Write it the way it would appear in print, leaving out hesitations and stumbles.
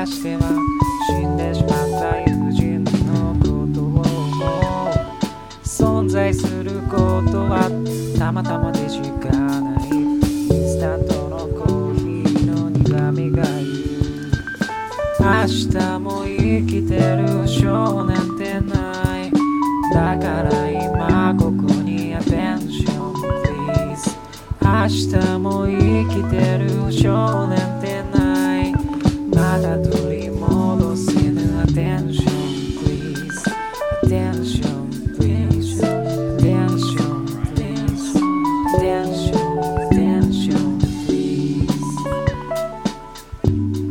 かしては死んでしまった友人のことを存在することはたまたまでしかないインスタントのコーヒーの苦みが言う明日も生きてる少年ってないだから今ここに Attention please 明日も生きてる少年ってないまだ取り戻せぬ Attention please Attention please Attention please Attention Attention please